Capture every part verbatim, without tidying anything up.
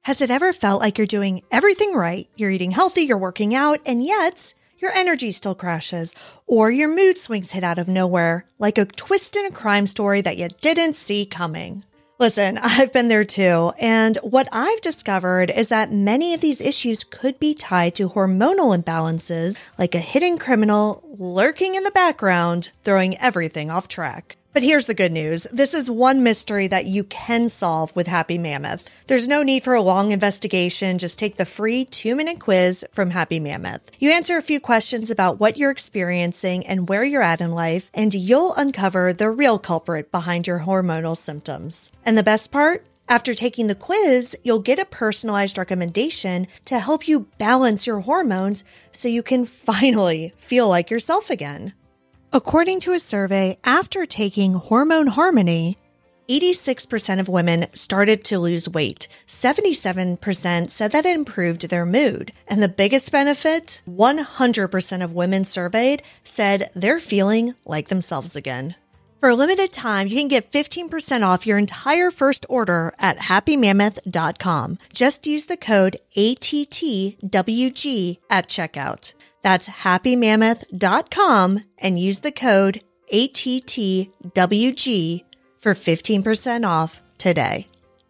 Has it ever felt like you're doing everything right? You're eating healthy, you're working out, and yet your energy still crashes, or your mood swings hit out of nowhere, like a twist in a crime story that you didn't see coming. Listen, I've been there too, and what I've discovered is that many of these issues could be tied to hormonal imbalances, like a hidden criminal lurking in the background, throwing everything off track. But here's the good news. This is one mystery that you can solve with Happy Mammoth. There's no need for a long investigation. Just take the free two-minute quiz from Happy Mammoth. You answer a few questions about what you're experiencing and where you're at in life, and you'll uncover the real culprit behind your hormonal symptoms. And the best part? After taking the quiz, you'll get a personalized recommendation to help you balance your hormones so you can finally feel like yourself again. According to a survey, after taking Hormone Harmony, eighty-six percent of women started to lose weight. seventy-seven percent said that it improved their mood. And the biggest benefit, one hundred percent of women surveyed said they're feeling like themselves again. For a limited time, you can get fifteen percent off your entire first order at happy mammoth dot com. Just use the code A T T W G at checkout. That's happy mammoth dot com and use the code A T T W G for fifteen percent off today.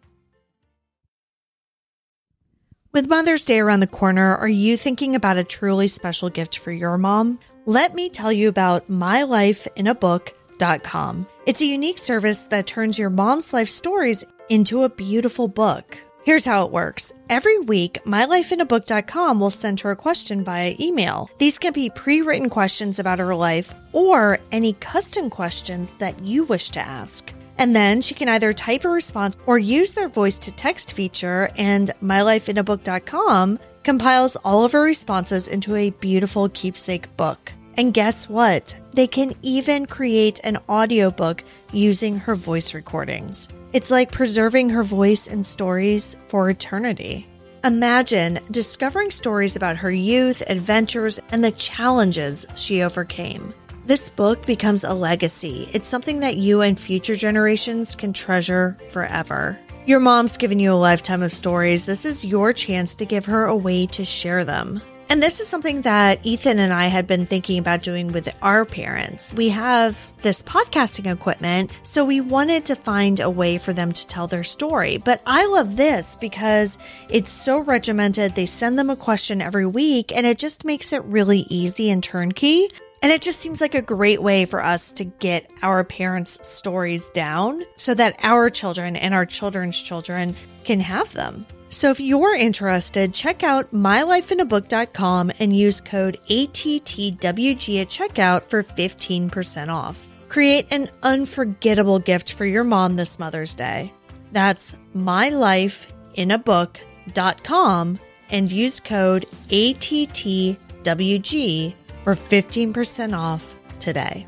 With Mother's Day around the corner, are you thinking about a truly special gift for your mom? Let me tell you about my life in a book dot com. It's a unique service that turns your mom's life stories into a beautiful book. Here's how it works. Every week, my life in a book dot com will send her a question via email. These can be pre-written questions about her life or any custom questions that you wish to ask. And then she can either type a response or use their voice-to-text feature, and my life in a book dot com compiles all of her responses into a beautiful keepsake book. And guess what? They can even create an audiobook using her voice recordings. It's like preserving her voice and stories for eternity. Imagine discovering stories about her youth, adventures, and the challenges she overcame. This book becomes a legacy. It's something that you and future generations can treasure forever. Your mom's given you a lifetime of stories. This is your chance to give her a way to share them. And this is something that Ethan and I had been thinking about doing with our parents. We have this podcasting equipment, so we wanted to find a way for them to tell their story. But I love this because it's so regimented. They send them a question every week, and it just makes it really easy and turnkey. And it just seems like a great way for us to get our parents' stories down so that our children and our children's children can have them. So if you're interested, check out my life in a book dot com and use code A T T W G at checkout for fifteen percent off. Create an unforgettable gift for your mom this Mother's Day. That's my life in a book dot com and use code A T T W G for fifteen percent off today.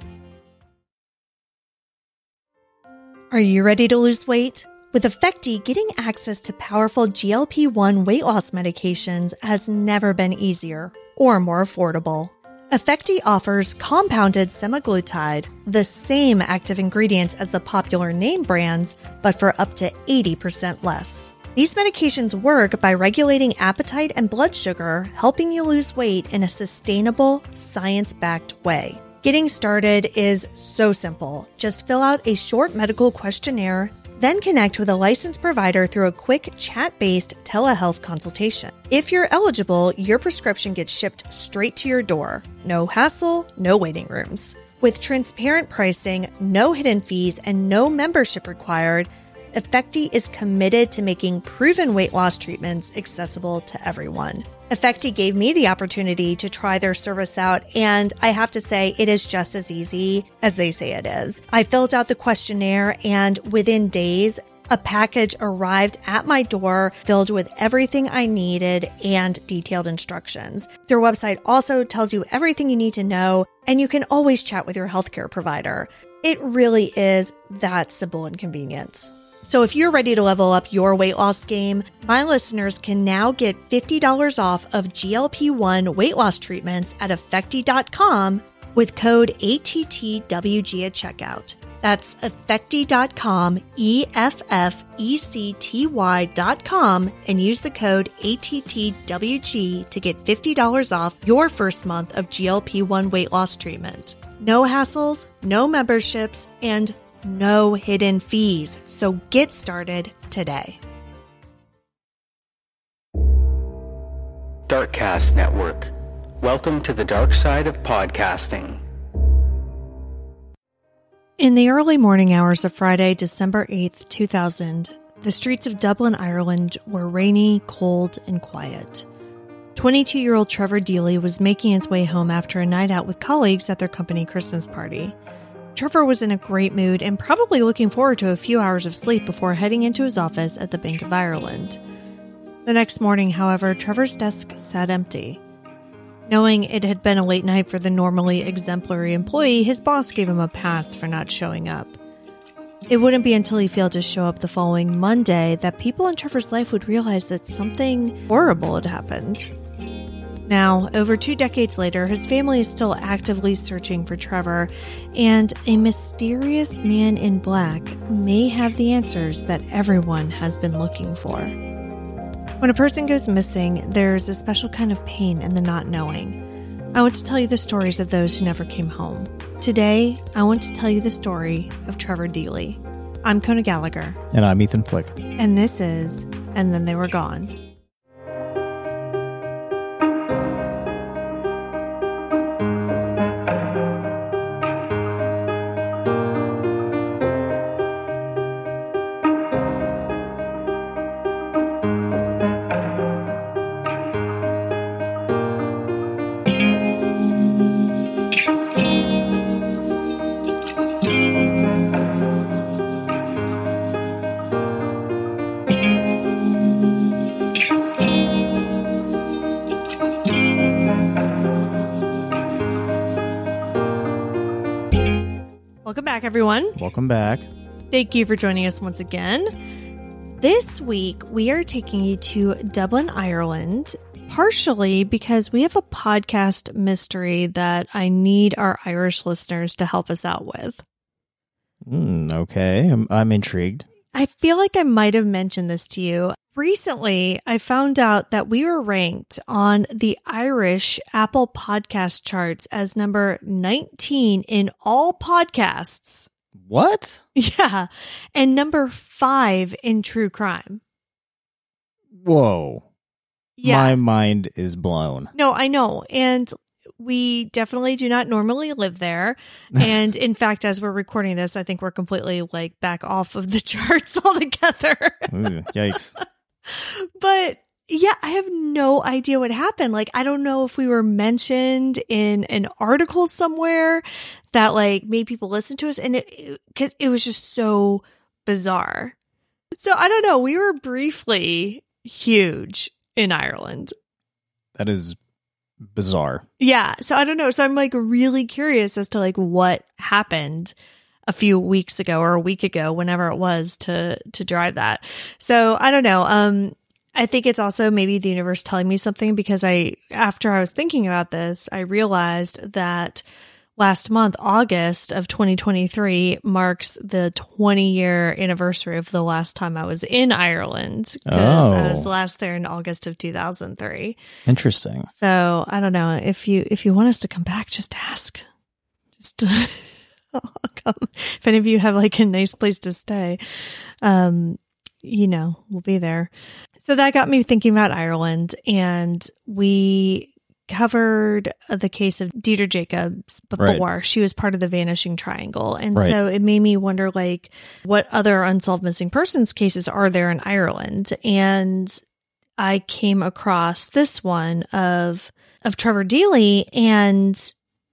Are you ready to lose weight? With Effecti, getting access to powerful G L P one weight loss medications has never been easier or more affordable. Effecti offers compounded semaglutide, the same active ingredient as the popular name brands, but for up to eighty percent less. These medications work by regulating appetite and blood sugar, helping you lose weight in a sustainable, science-backed way. Getting started is so simple. Just fill out a short medical questionnaire, then connect with a licensed provider through a quick chat-based telehealth consultation. If you're eligible, your prescription gets shipped straight to your door. No hassle, no waiting rooms. With transparent pricing, no hidden fees, and no membership required, Effecti is committed to making proven weight loss treatments accessible to everyone. Effecti gave me the opportunity to try their service out, and I have to say it is just as easy as they say it is. I filled out the questionnaire, and within days, a package arrived at my door filled with everything I needed and detailed instructions. Their website also tells you everything you need to know, and you can always chat with your healthcare provider. It really is that simple and convenient. So if you're ready to level up your weight loss game, my listeners can now get fifty dollars off of G L P one weight loss treatments at Effecti dot com with code A T T W G at checkout. That's Effecti dot com, E F F E C T Y dot com, and use the code A T T W G to get fifty dollars off your first month of G L P one weight loss treatment. No hassles, no memberships, and no hidden fees. So get started today. Darkcast Network. Welcome to the dark side of podcasting. In the early morning hours of Friday, December eighth, two thousand, the streets of Dublin, Ireland were rainy, cold, and quiet. twenty-two-year-old Trevor Deely was making his way home after a night out with colleagues at their company Christmas party. Trevor was in a great mood and probably looking forward to a few hours of sleep before heading into his office at the Bank of Ireland. The next morning, however, Trevor's desk sat empty. Knowing it had been a late night for the normally exemplary employee, his boss gave him a pass for not showing up. It wouldn't be until he failed to show up the following Monday that people in Trevor's life would realize that something horrible had happened. Now, over two decades later, his family is still actively searching for Trevor, and a mysterious man in black may have the answers that everyone has been looking for. When a person goes missing, there's a special kind of pain in the not knowing. I want to tell you the stories of those who never came home. Today, I want to tell you the story of Trevor Deely. I'm Kona Gallagher. And I'm Ethan Flick. And this is And Then They Were Gone. Welcome back, everyone. Welcome back. Thank you for joining us once again. This week, we are taking you to Dublin, Ireland, partially because we have a podcast mystery that I need our Irish listeners to help us out with. Mm, okay, I'm, I'm intrigued. I feel like I might have mentioned this to you. Recently, I found out that we were ranked on the Irish Apple Podcast charts as number nineteen in all podcasts. What? Yeah, and number five in true crime. Whoa. Yeah. My mind is blown. No, I know. And we definitely do not normally live there. And in fact, as we're recording this, I think we're completely like back off of the charts altogether. Ooh, yikes. But yeah, I have no idea what happened. Like, I don't know if we were mentioned in an article somewhere that like made people listen to us. And it, because it, it was just so bizarre. So I don't know. We were briefly huge in Ireland. That is bizarre. Yeah. So I don't know. So I'm like really curious as to like what happened a few weeks ago or a week ago, whenever it was to, to drive that. So I don't know. Um, I think it's also maybe the universe telling me something because I, after I was thinking about this, I realized that last month, August of twenty twenty-three marks the twenty year anniversary of the last time I was in Ireland because oh. I was last there in August of two thousand three. Interesting. So I don't know if you, if you want us to come back, just ask. Just I'll come. If any of you have like a nice place to stay, um, you know, we'll be there. So that got me thinking about Ireland, and we covered the case of Deirdre Jacobs before. Right. She was part of the Vanishing Triangle. And right. so it made me wonder, like, what other unsolved missing persons cases are there in Ireland? And I came across this one of, of Trevor Deely, and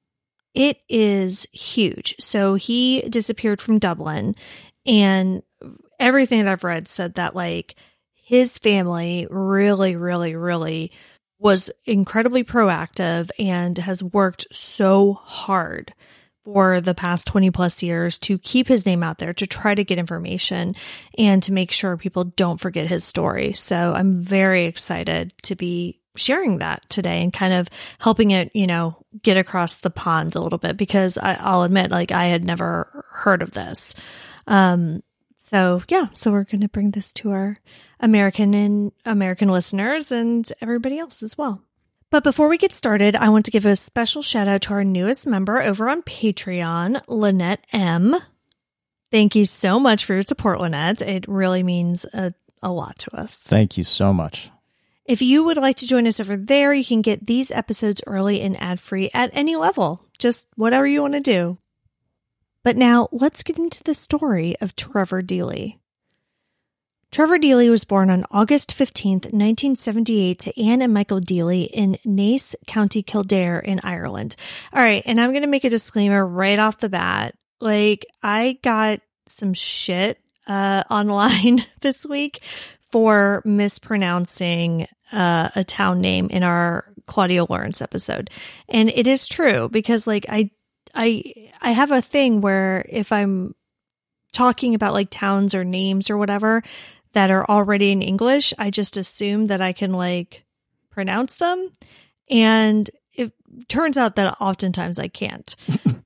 it is huge. So he disappeared from Dublin, and everything that I've read said that, like, his family really, really, really was incredibly proactive and has worked so hard for the past twenty plus years to keep his name out there, to try to get information and to make sure people don't forget his story. So I'm very excited to be sharing that today and kind of helping it, you know, get across the pond a little bit because I, I'll admit, like, I had never heard of this. Um, so yeah, so we're going to bring this to our American and American listeners and everybody else as well. But before we get started, I want to give a special shout out to our newest member over on Patreon, Lynette M. Thank you so much for your support, Lynette. It really means a, a lot to us. Thank you so much. If you would like to join us over there, you can get these episodes early and ad-free at any level, just whatever you want to do. But now let's get into the story of Trevor Deely. Trevor Deely was born on August fifteenth, nineteen seventy-eight to Anne and Michael Deely in Naas, County Kildare in Ireland. All right, and I'm going to make a disclaimer right off the bat. Like, I got some shit uh, online this week for mispronouncing uh, a town name in our Claudia Lawrence episode. And it is true because, like, I, I, I have a thing where if I'm talking about like towns or names or whatever that are already in English, I just assume that I can like pronounce them. And it turns out that oftentimes I can't.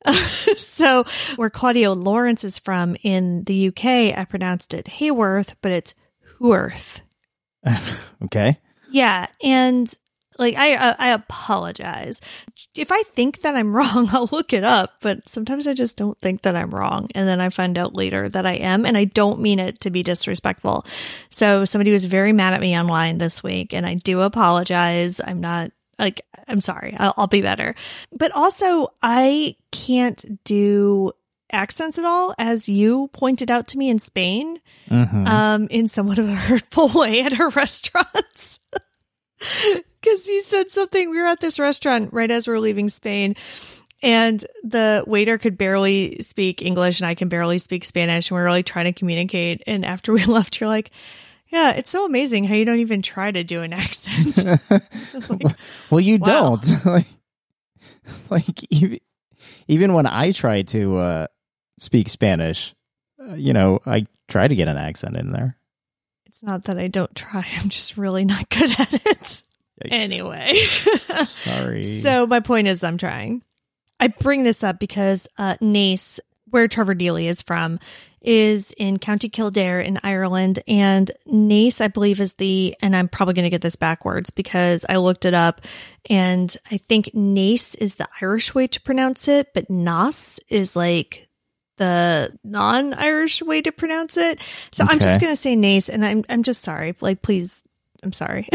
So where Claudia Lawrence is from in the U K, I pronounced it Hayworth, but it's Hworth. Okay. Yeah. And like, I, I I apologize. If I think that I'm wrong, I'll look it up. But sometimes I just don't think that I'm wrong. And then I find out later that I am. And I don't mean it to be disrespectful. So somebody was very mad at me online this week. And I do apologize. I'm not like, I'm sorry. I'll, I'll be better. But also, I can't do accents at all, as you pointed out to me in Spain, mm-hmm. um, in somewhat of a hurtful way at our restaurants. Because you said something, we were at this restaurant right as we were leaving Spain, and the waiter could barely speak English and I can barely speak Spanish, and we were really trying to communicate. And after we left, you're like, yeah, it's so amazing how you don't even try to do an accent. Like, well, you wow. don't. like, like even, even when I try to uh, speak Spanish, uh, you know, I try to get an accent in there. It's not that I don't try. I'm just really not good at it. Yikes. Anyway. Sorry. So my point is I'm trying. I bring this up because uh, Naas, where Trevor Deely is from, is in County Kildare in Ireland. And Naas, I believe, is the, and I'm probably going to get this backwards because I looked it up, and I think Naas is the Irish way to pronounce it, but Naas is like the non-Irish way to pronounce it. So okay. I'm just going to say Naas, and I'm I'm just sorry. Like, please, I'm sorry.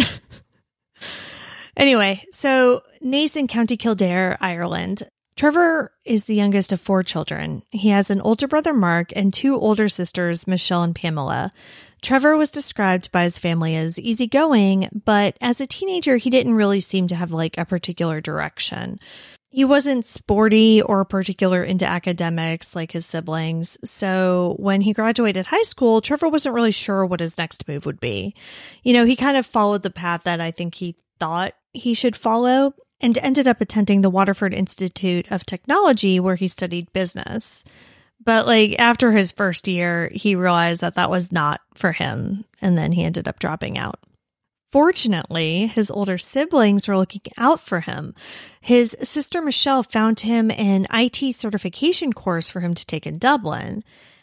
Anyway, so Naas in County Kildare, Ireland. Trevor is the youngest of four children. He has an older brother, Mark, and two older sisters, Michelle and Pamela. Trevor was described by his family as easygoing, but as a teenager, he didn't really seem to have like a particular direction. He wasn't sporty or particular into academics like his siblings. So when he graduated high school, Trevor wasn't really sure what his next move would be. You know, he kind of followed the path that I think he thought he should follow, and ended up attending the Waterford Institute of Technology, where he studied business. But like after his first year, he realized that that was not for him, and then he ended up dropping out. Fortunately, his older siblings were looking out for him. His sister Michelle found him an I T certification course for him to take in Dublin,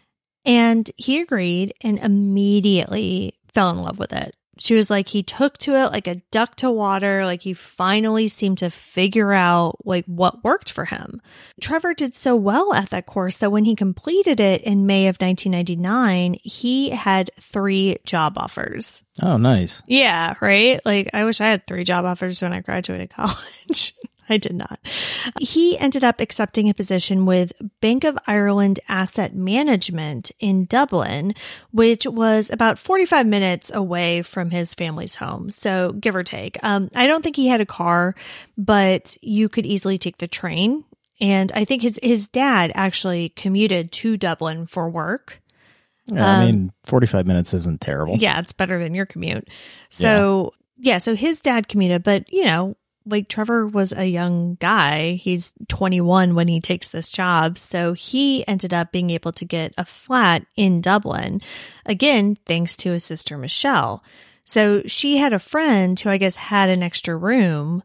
and he agreed and immediately fell in love with it. She was like, he took to it like a duck to water. Like he finally seemed to figure out like what worked for him. Trevor did so well at that course that when he completed it in May of nineteen ninety-nine, he had three job offers. Oh, nice. Yeah, right? Like I wish I had three job offers when I graduated college. I did not. He ended up accepting a position with Bank of Ireland Asset Management in Dublin, which was about forty-five minutes away from his family's home. So give or take. Um, I don't think he had a car, but you could easily take the train. And I think his, his dad actually commuted to Dublin for work. Yeah, I mean, forty-five minutes isn't terrible. Yeah, it's better than your commute. So yeah, yeah so his dad commuted, but you know, like Trevor was a young guy. He's twenty-one when he takes this job. So he ended up being able to get a flat in Dublin, again, thanks to his sister, Michelle. So she had a friend who I guess had an extra room,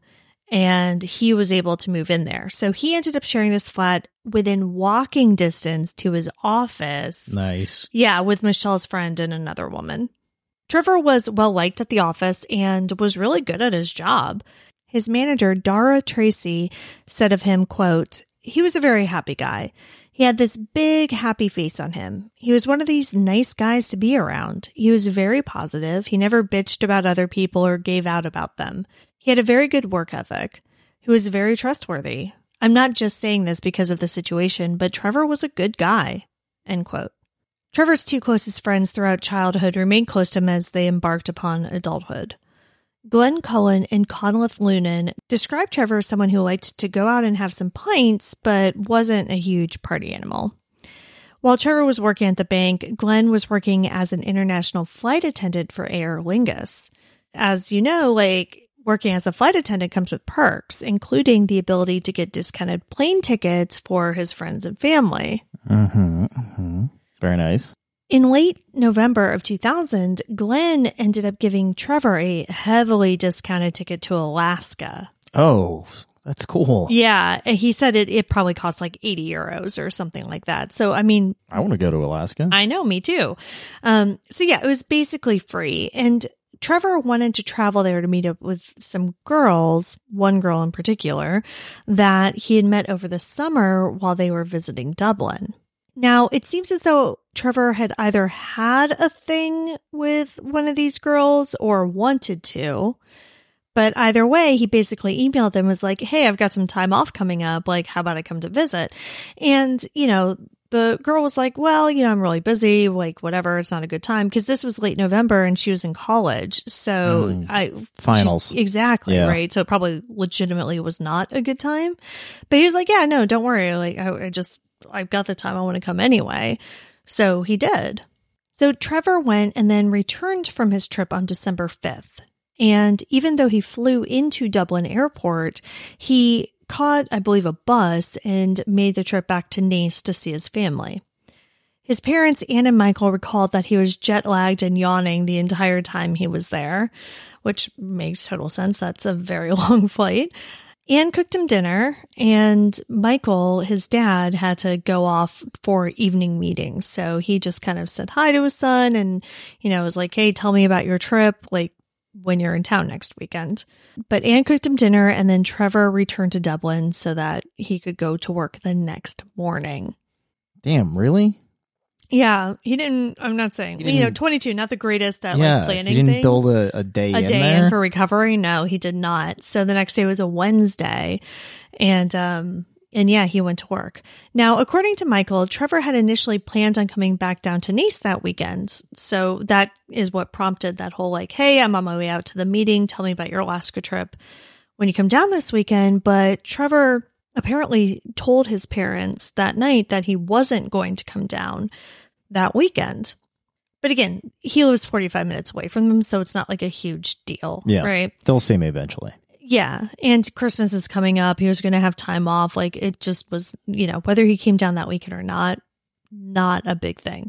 and he was able to move in there. So he ended up sharing this flat within walking distance to his office. Nice. Yeah, with Michelle's friend and another woman. Trevor was well liked at the office and was really good at his job. His manager, Dara Tracy, said of him, quote, "He was a very happy guy. He had this big, happy face on him. He was one of these nice guys to be around. He was very positive. He never bitched about other people or gave out about them. He had a very good work ethic. He was very trustworthy. I'm not just saying this because of the situation, but Trevor was a good guy." End quote. Trevor's two closest friends throughout childhood remained close to him as they embarked upon adulthood. Glenn Cullen and Conleth Lunan described Trevor as someone who liked to go out and have some pints, but wasn't a huge party animal. While Trevor was working at the bank, Glenn was working as an international flight attendant for Aer Lingus. As you know, like, working as a flight attendant comes with perks, including the ability to get discounted plane tickets for his friends and family. Mm-hmm, mm-hmm. Very nice. In late November of two thousand, Glenn ended up giving Trevor a heavily discounted ticket to Alaska. Oh, that's cool. Yeah, he said it, it probably cost like eighty euros or something like that. So, I mean... I want to go to Alaska. I know, me too. Um, so, yeah, it was basically free. And Trevor wanted to travel there to meet up with some girls, one girl in particular, that he had met over the summer while they were visiting Dublin. Now, it seems as though Trevor had either had a thing with one of these girls or wanted to. But either way, he basically emailed them, was like, "Hey, I've got some time off coming up. Like, how about I come to visit?" And, you know, the girl was like, "Well, you know, I'm really busy. Like, whatever. It's not a good time." Because this was late November and she was in college. So mm, I finals. Exactly. Yeah. Right. So it probably legitimately was not a good time. But he was like, "Yeah, no, don't worry. Like, I, I just... I've got the time. I want to come anyway." So he did. So Trevor went and then returned from his trip on December fifth. And even though he flew into Dublin Airport, he caught, I believe, a bus and made the trip back to Nice to see his family. His parents, Anne and Michael, recalled that he was jet-lagged and yawning the entire time he was there, which makes total sense. That's a very long flight. Anne cooked him dinner, and Michael, his dad, had to go off for evening meetings. So he just kind of said hi to his son and, you know, was like, "Hey, tell me about your trip, like when you're in town next weekend." But Anne cooked him dinner, and then Trevor returned to Dublin so that he could go to work the next morning. Damn, really? Yeah, he didn't, I'm not saying, you know, twenty-two, not the greatest at yeah, like planning he didn't things. build a, a day a in day there? in for recovery. No, he did not. So the next day was a Wednesday. And, um, and yeah, he went to work. Now, according to Michael, Trevor had initially planned on coming back down to Nice that weekend. So that is what prompted that whole like, "Hey, I'm on my way out to the meeting. Tell me about your Alaska trip when you come down this weekend." But Trevor apparently told his parents that night that he wasn't going to come down that weekend. But again, he lives forty-five minutes away from them, so it's not like a huge deal, yeah, right? They'll see me eventually. Yeah, and Christmas is coming up. He was going to have time off. Like, it just was, you know, whether he came down that weekend or not, not a big thing.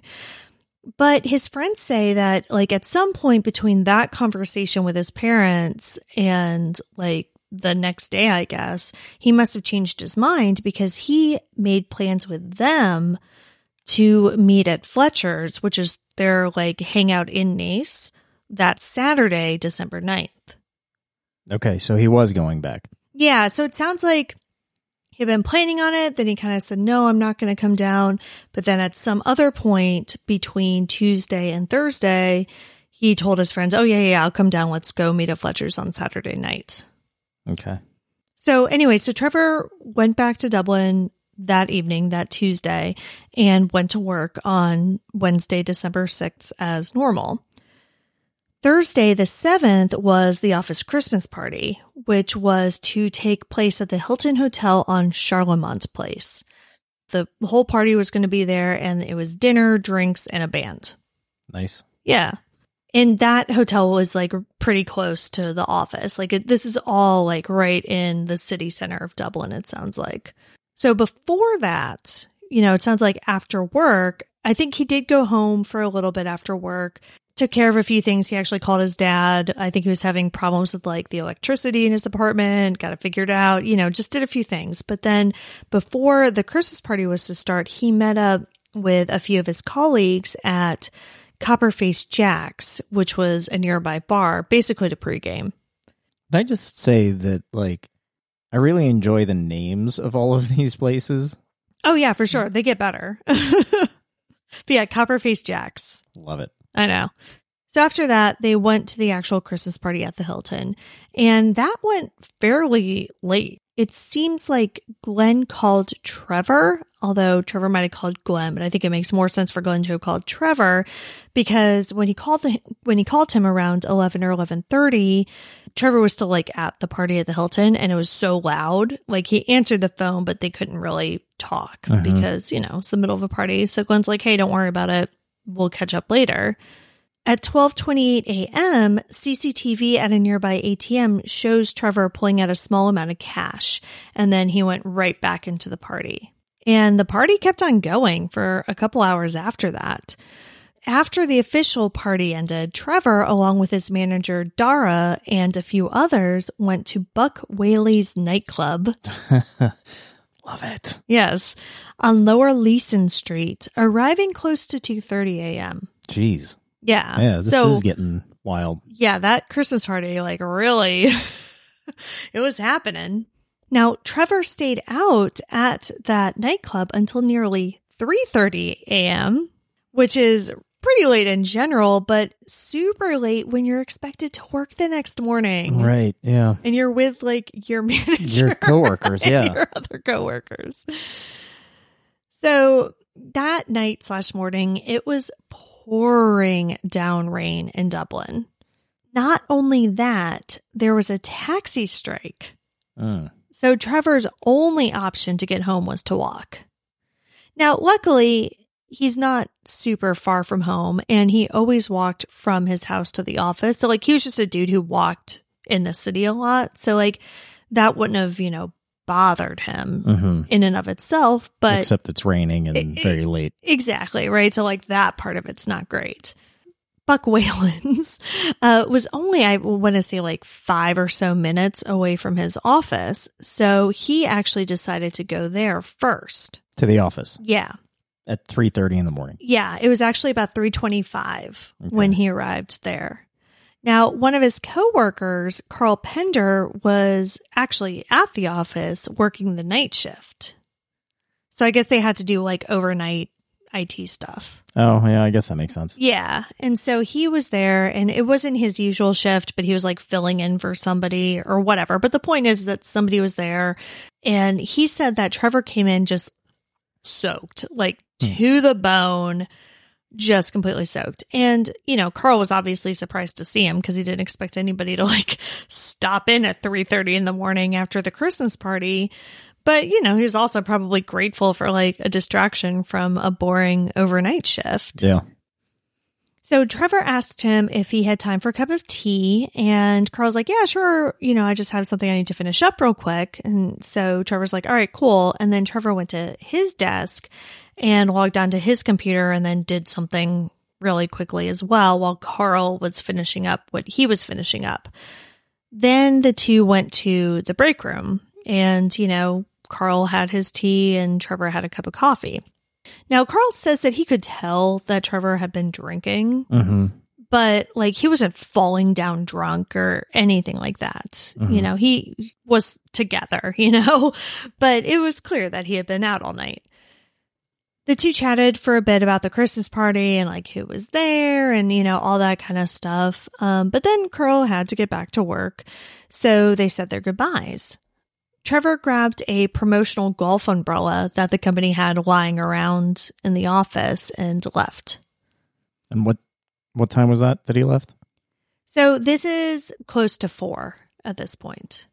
But his friends say that, like, at some point between that conversation with his parents and, like, the next day, I guess, he must have changed his mind because he made plans with them to meet at Fletcher's, which is their, like, hangout in Nice, that Saturday, December ninth. Okay, so he was going back. Yeah, so it sounds like he'd been planning on it, then he kind of said, "No, I'm not going to come down." But then at some other point between Tuesday and Thursday, he told his friends, "Oh, yeah, yeah, I'll come down. Let's go meet at Fletcher's on Saturday night." Okay. So anyway, so Trevor went back to Dublin that evening, that Tuesday, and went to work on Wednesday, December sixth as normal. Thursday, the seventh, was the office Christmas party, which was to take place at the Hilton Hotel on Charlemont Place. The whole party was going to be there, and it was dinner, drinks, and a band. Nice. Yeah. And that hotel was like pretty close to the office. Like it, this is all like right in the city center of Dublin, it sounds like. So before that, you know, it sounds like after work, I think he did go home for a little bit after work, took care of a few things. He actually called his dad. I think he was having problems with like the electricity in his apartment, got it figured out, you know, just did a few things. But then before the Christmas party was to start, he met up with a few of his colleagues at Copperface Jack's, which was a nearby bar, basically to pregame. Can I just say that, like, I really enjoy the names of all of these places. Oh, yeah, for sure. They get better. But yeah, Copperface Jack's. Love it. I know. So after that, they went to the actual Christmas party at the Hilton, and that went fairly late. It seems like Glenn called Trevor, although Trevor might have called Glenn, but I think it makes more sense for Glenn to have called Trevor, because when he called the, when he called him around eleven or eleven thirty, Trevor was still like at the party at the Hilton, and it was so loud. Like, he answered the phone, but they couldn't really talk uh-huh. because, you know, it's the middle of a party. So Glenn's like, hey, don't worry about it. We'll catch up later. At twelve twenty-eight a.m., C C T V at a nearby A T M shows Trevor pulling out a small amount of cash, and then he went right back into the party. And the party kept on going for a couple hours after that. After the official party ended, Trevor, along with his manager Dara and a few others, went to Buck Whaley's nightclub. Love it. Yes, on Lower Leeson Street, arriving close to two thirty a.m. Jeez. Yeah. Yeah, this so, is getting wild. Yeah, that Christmas party, like, really, it was happening. Now, Trevor stayed out at that nightclub until nearly three thirty a.m., which is pretty late in general, but super late when you're expected to work the next morning. Right, yeah. And you're with, like, your manager. Your coworkers, and yeah. your other coworkers. So that night slash morning, it was pouring down rain in Dublin. Not only that, there was a taxi strike. Uh. So Trevor's only option to get home was to walk. Now, luckily, he's not super far from home, and he always walked from his house to the office. So, like, he was just a dude who walked in the city a lot. So, like, that wouldn't have, you know, bothered him mm-hmm. in and of itself. But except it's raining and it, very late. Exactly, right? So, like, that part of it's not great. Buck Whalen's uh, was only, I want to say, like five or so minutes away from his office. So he actually decided to go there first. To the office? Yeah. At three thirty in the morning? Yeah. It was actually about three twenty-five okay. when he arrived there. Now, one of his coworkers, Carl Pender, was actually at the office working the night shift. So I guess they had to do like overnight I T stuff. Oh, yeah, I guess that makes sense. Yeah. And so he was there, and it wasn't his usual shift, but he was like filling in for somebody or whatever. But the point is that somebody was there, and he said that Trevor came in just soaked, like hmm. to the bone, just completely soaked. And, you know, Carl was obviously surprised to see him because he didn't expect anybody to like stop in at three thirty in the morning after the Christmas party. But, you know, he was also probably grateful for like a distraction from a boring overnight shift. Yeah. So Trevor asked him if he had time for a cup of tea, and Carl's like, yeah, sure. You know, I just have something I need to finish up real quick. And so Trevor's like, all right, cool. And then Trevor went to his desk and logged onto his computer and then did something really quickly as well while Carl was finishing up what he was finishing up. Then the two went to the break room, and, you know, Carl had his tea and Trevor had a cup of coffee. Now, Carl says that he could tell that Trevor had been drinking, mm-hmm. but like he wasn't falling down drunk or anything like that. Mm-hmm. You know, he was together, you know, but it was clear that he had been out all night. The two chatted for a bit about the Christmas party and like who was there and, you know, all that kind of stuff. Um, but then Carl had to get back to work, so they said their goodbyes. Trevor grabbed a promotional golf umbrella that the company had lying around in the office and left. And what what time was that that he left? So this is close to four at this point.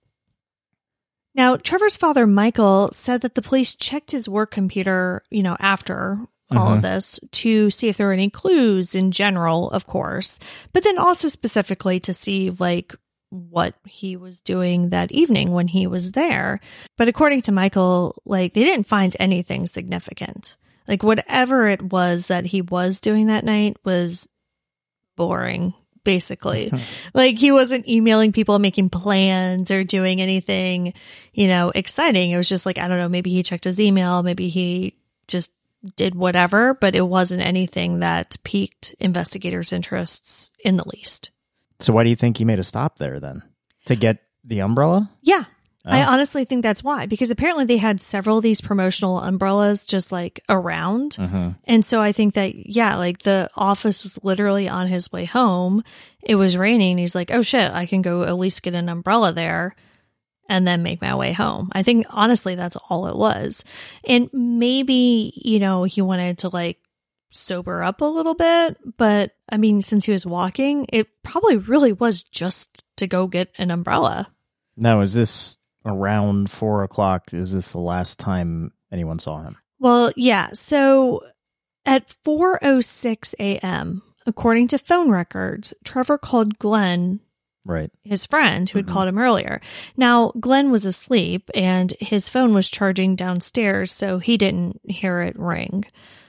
Now, Trevor's father, Michael, said that the police checked his work computer, you know, after all uh-huh. of this to see if there were any clues in general, of course, but then also specifically to see, like, what he was doing that evening when he was there. But according to Michael, like, they didn't find anything significant. Like, whatever it was that he was doing that night was boring, basically. Like, he wasn't emailing people, making plans or doing anything, you know, exciting. It was just like, I don't know, maybe he checked his email, maybe he just did whatever, but it wasn't anything that piqued investigators' interests in the least. So why do you think he made a stop there then? To get the umbrella? Yeah. Oh. I honestly think that's why, because apparently they had several of these promotional umbrellas just like around. Mm-hmm. And so I think that, yeah, like the office was literally on his way home. It was raining. He's like, oh shit, I can go at least get an umbrella there and then make my way home. I think honestly, that's all it was. And maybe, you know, he wanted to like sober up a little bit, but I mean, since he was walking, it probably really was just to go get an umbrella. Now, is this around four o'clock? Is this the last time anyone saw him? Well, yeah. So at four oh six a.m., according to phone records, Trevor called Glenn, right, his friend who had Mm-hmm. called him earlier. Now, Glenn was asleep and his phone was charging downstairs, so he didn't hear it ring.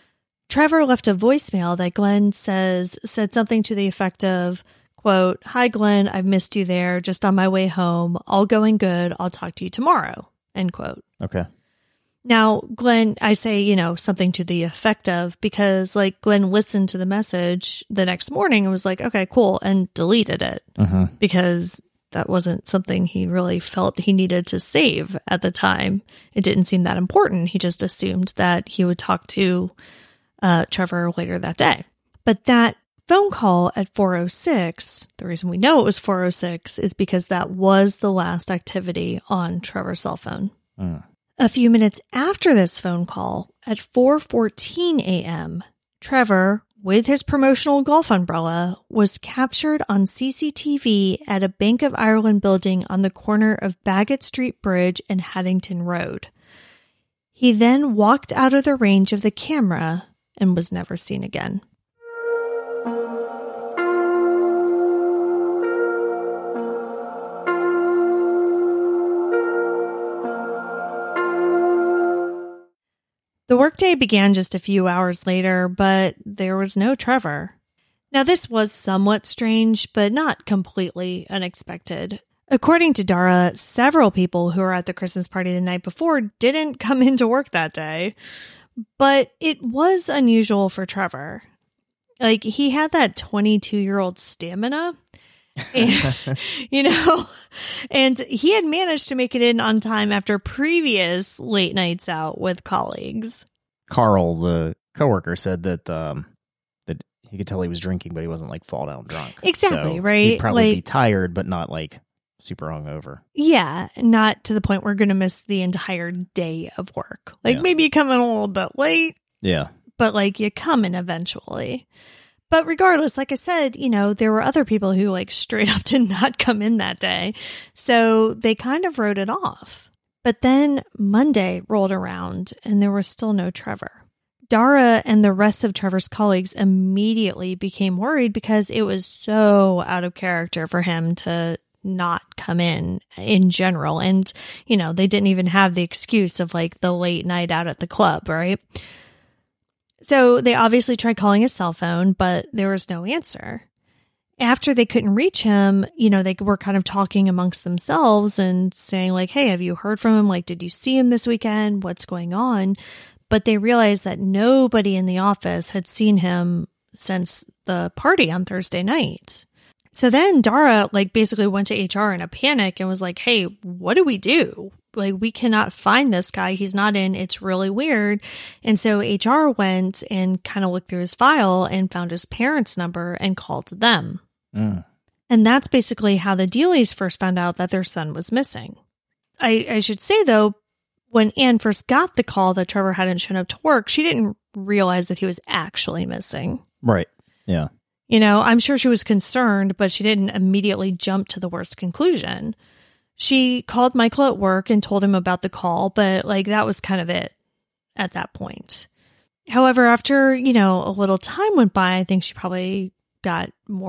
Trevor left a voicemail that Glenn says said something to the effect of, quote, "Hi, Glenn, I've missed you there. Just on my way home. All going good. I'll talk to you tomorrow," end quote. Okay. Now, Glenn, I say, you know, something to the effect of, because like Glenn listened to the message the next morning and was like, okay, cool, and deleted it Mm-hmm. because that wasn't something he really felt he needed to save at the time. It didn't seem that important. He just assumed that he would talk to uh, Trevor later that day. But that phone call at four oh six, the reason we know it was four oh six is because that was the last activity on Trevor's cell phone. Mm. A few minutes after this phone call, at four fourteen a.m., Trevor, with his promotional golf umbrella, was captured on C C T V at a Bank of Ireland building on the corner of Bagot Street Bridge and Haddington Road. He then walked out of the range of the camera and was never seen again. The workday began just a few hours later, but there was no Trevor. Now, this was somewhat strange, but not completely unexpected. According to Dara, several people who were at the Christmas party the night before didn't come into work that day, but it was unusual for Trevor. Like, he had that twenty-two-year-old stamina, and, you know, and he had managed to make it in on time after previous late nights out with colleagues. Carl, the coworker, said that um, that he could tell he was drinking, but he wasn't like fall down drunk. Exactly, so right? He'd probably like, be tired, but not like super hungover. Yeah, not to the point where we're going to miss the entire day of work. Like, Yeah. maybe you come in a little bit late, Yeah. but like you come in eventually. But regardless, like I said, you know, there were other people who like straight up did not come in that day. So they kind of wrote it off. But then Monday rolled around and there was still no Trevor. Dara and the rest of Trevor's colleagues immediately became worried because it was so out of character for him to not come in in general. And, you know, they didn't even have the excuse of like the late night out at the club, right? So they obviously tried calling his cell phone, but there was no answer. After they couldn't reach him, you know, they were kind of talking amongst themselves and saying like, hey, have you heard from him? Like, did you see him this weekend? What's going on? But they realized that nobody in the office had seen him since the party on Thursday night. So then Dara like basically went to H R in a panic and was like, hey, what do we do? Like, we cannot find this guy. He's not in. It's really weird. And so H R went and kind of looked through his file and found his parents' number and called them. Mm. And that's basically how the Dealys first found out that their son was missing. I, I should say, though, when Anne first got the call that Trevor hadn't shown up to work, she didn't realize that he was actually missing. Right. Yeah. You know, I'm sure she was concerned, but she didn't immediately jump to the worst conclusion. She called Michael at work and told him about the call, but like that was kind of it at that point. However, after, you know, a little time went by, I think she probably got more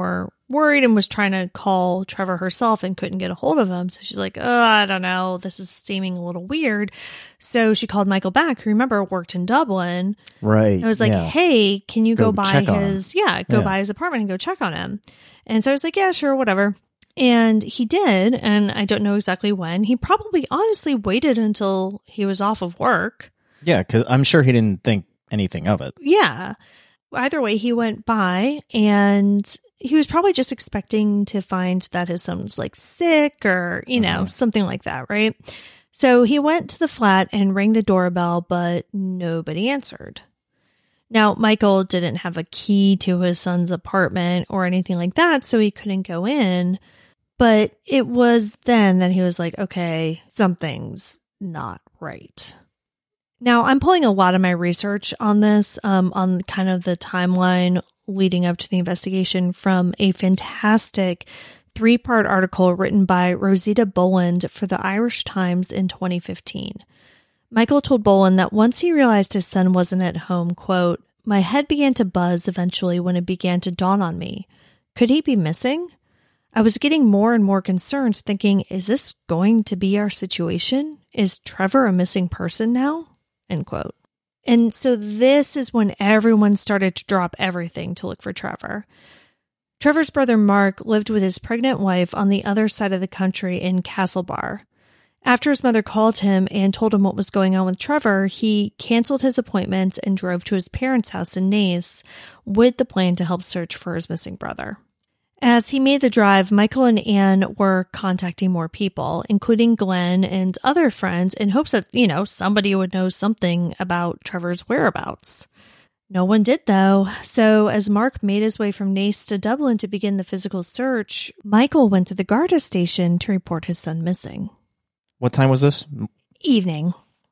worried and was trying to call Trevor herself and couldn't get a hold of him. So she's like, oh, I don't know. This is seeming a little weird. So she called Michael back, who, remember, worked in Dublin. Right. I was like, yeah. hey, can you go, Go by check on his, yeah, go Yeah. by his apartment and go check on him. And so I was like, yeah, sure, whatever. And he did. And I don't know exactly when. He probably honestly waited until he was off of work. Yeah, because I'm sure he didn't think anything of it. Yeah. Either way, he went by and he was probably just expecting to find that his son was like sick or, you know, Mhm. something like that, right? So he went to the flat and rang the doorbell, but nobody answered. Now, Michael didn't have a key to his son's apartment or anything like that, so he couldn't go in. But it was then that he was like, okay, something's not right. Now, I'm pulling a lot of my research on this, um, on kind of the timeline leading up to the investigation from a fantastic three-part article written by Rosita Boland for the Irish Times in twenty fifteen. Michael told Boland that once he realized his son wasn't at home, quote, my head began to buzz eventually when it began to dawn on me. Could he be missing? I was getting more and more concerned, thinking, is this going to be our situation? Is Trevor a missing person now? End quote. And so this is when everyone started to drop everything to look for Trevor. Trevor's brother Mark lived with his pregnant wife on the other side of the country in Castlebar. After his mother called him and told him what was going on with Trevor, he canceled his appointment and drove to his parents' house in Naas with the plan to help search for his missing brother. As he made the drive, Michael and Anne were contacting more people, including Glenn and other friends, in hopes that, you know, somebody would know something about Trevor's whereabouts. No one did, though. So as Mark made his way from Naas to Dublin to begin the physical search, Michael went to the Garda station to report his son missing. What time was this? Evening.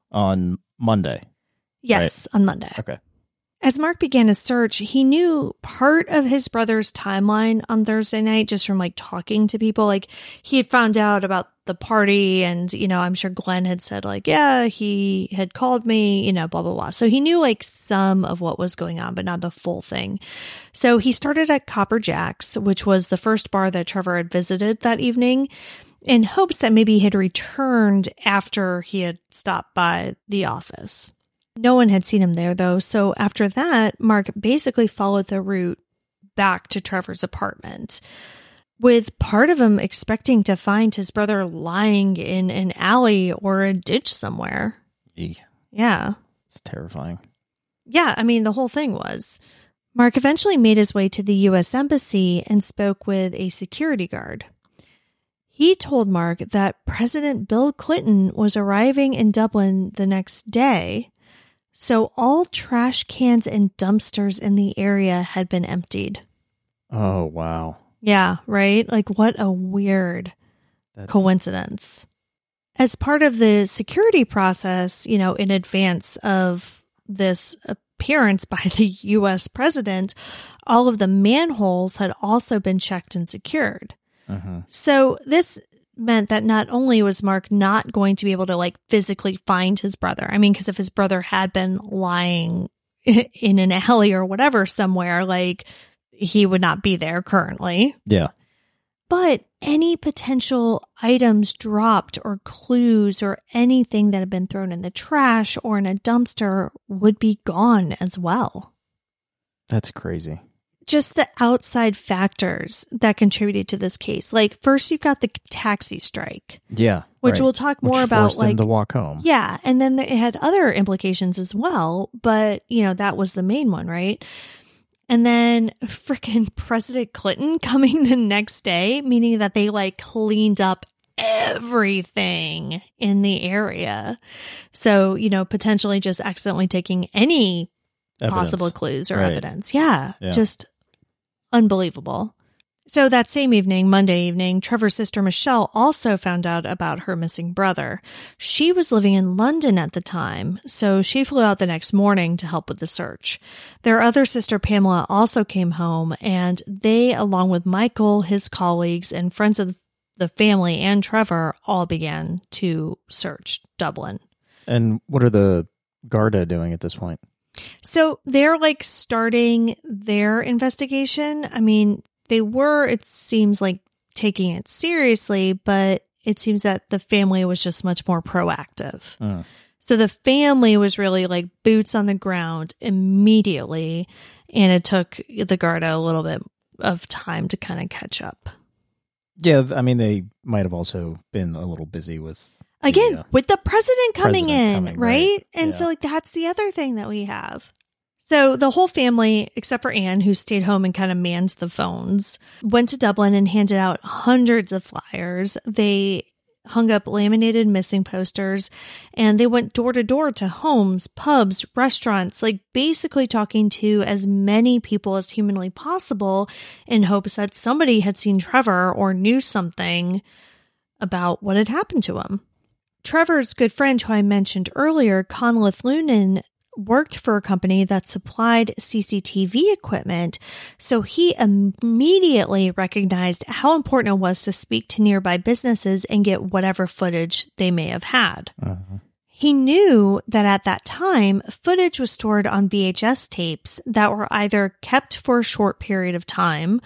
On Monday. Yes, right. On Monday. Okay. As Mark began his search, he knew part of his brother's timeline on Thursday night just from like talking to people. Like he had found out about the party and, you know, I'm sure Glenn had said like, yeah, he had called me, you know, blah, blah, blah. So he knew like some of what was going on, but not the full thing. So he started at Copper Jack's, which was the first bar that Trevor had visited that evening, in hopes that maybe he had returned after he had stopped by the office. No one had seen him there, though, so after that, Mark basically followed the route back to Trevor's apartment, with part of him expecting to find his brother lying in an alley or a ditch somewhere. Eek. Yeah. It's terrifying. Yeah, I mean, the whole thing was. Mark eventually made his way to the U S Embassy and spoke with a security guard. He told Mark that President Bill Clinton was arriving in Dublin the next day, so all trash cans and dumpsters in the area had been emptied. Oh, wow. Yeah, right? Like, what a weird That's... coincidence. As part of the security process, you know, in advance of this appearance by the U S president, all of the manholes had also been checked and secured. Uh-huh. So this meant that not only was Mark not going to be able to like physically find his brother, I mean, because if his brother had been lying in an alley or whatever somewhere, like he would not be there currently. Yeah. But any potential items dropped or clues or anything that had been thrown in the trash or in a dumpster would be gone as well. That's crazy. Just the outside factors that contributed to this case. Like, first you've got the taxi strike. Yeah. Which right. we'll talk more which about. Forced like him to walk home. Yeah. And then it had other implications as well. But, you know, that was the main one, right? And then frickin' President Clinton coming the next day, meaning that they like cleaned up everything in the area. So, you know, potentially just accidentally taking any Evidence. possible clues or right. evidence. Yeah, yeah. Just unbelievable. So that same evening, Monday evening, Trevor's sister Michelle also found out about her missing brother. She was living in London at the time, so she flew out the next morning to help with the search. Their other sister Pamela also came home, and they, along with Michael, his colleagues, and friends of the family and Trevor, all began to search Dublin. And what are the Garda doing at this point? So they're like starting their investigation. I mean, they were, it seems like, taking it seriously, but it seems that the family was just much more proactive. Uh. So the family was really like boots on the ground immediately, and it took the Garda a little bit of time to kind of catch up. Yeah, I mean, they might have also been a little busy with... Again, the, uh, with the president coming president in, coming, right? right. And Yeah. so like that's the other thing that we have. So the whole family, except for Anne, who stayed home and kind of manned the phones, went to Dublin and handed out hundreds of flyers. They hung up laminated missing posters, and they went door to door to homes, pubs, restaurants, like basically talking to as many people as humanly possible in hopes that somebody had seen Trevor or knew something about what had happened to him. Trevor's good friend, who I mentioned earlier, Conleth Lunan, worked for a company that supplied C C T V equipment, so he immediately recognized how important it was to speak to nearby businesses and get whatever footage they may have had. Uh-huh. He knew that at that time, footage was stored on V H S tapes that were either kept for a short period of time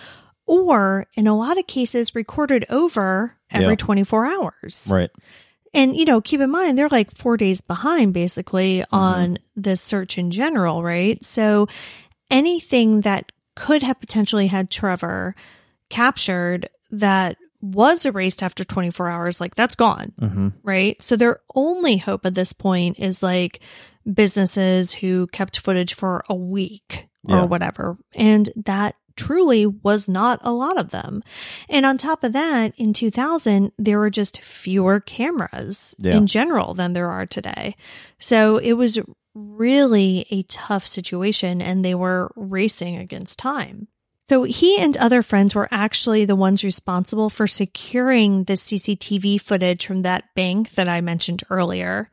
or, in a lot of cases, recorded over every Yeah. twenty-four hours. Right. And, you know, keep in mind, they're like four days behind basically on mm-hmm. this search in general, right? So anything that could have potentially had Trevor captured that was erased after twenty-four hours, like that's gone, Mm-hmm. right? So their only hope at this point is like businesses who kept footage for a week or Yeah. whatever. And that truly was not a lot of them. And on top of that, in two thousand, there were just fewer cameras Yeah. in general than there are today. So it was really a tough situation, and they were racing against time. So he and other friends were actually the ones responsible for securing the C C T V footage from that bank that I mentioned earlier.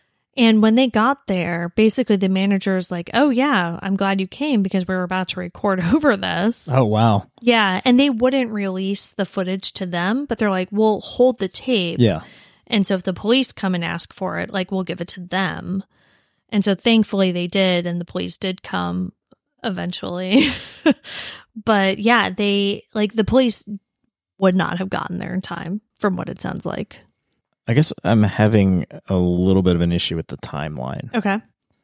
And when they got there, basically the manager's like, oh yeah, I'm glad you came because we were about to record over this. Oh, wow. Yeah. And they wouldn't release the footage to them, but they're like, we'll hold the tape. Yeah. And so if the police come and ask for it, like we'll give it to them. And so thankfully they did, and the police did come eventually. But yeah, they, like the police would not have gotten there in time from what it sounds like. I guess I'm having a little bit of an issue with the timeline. Okay.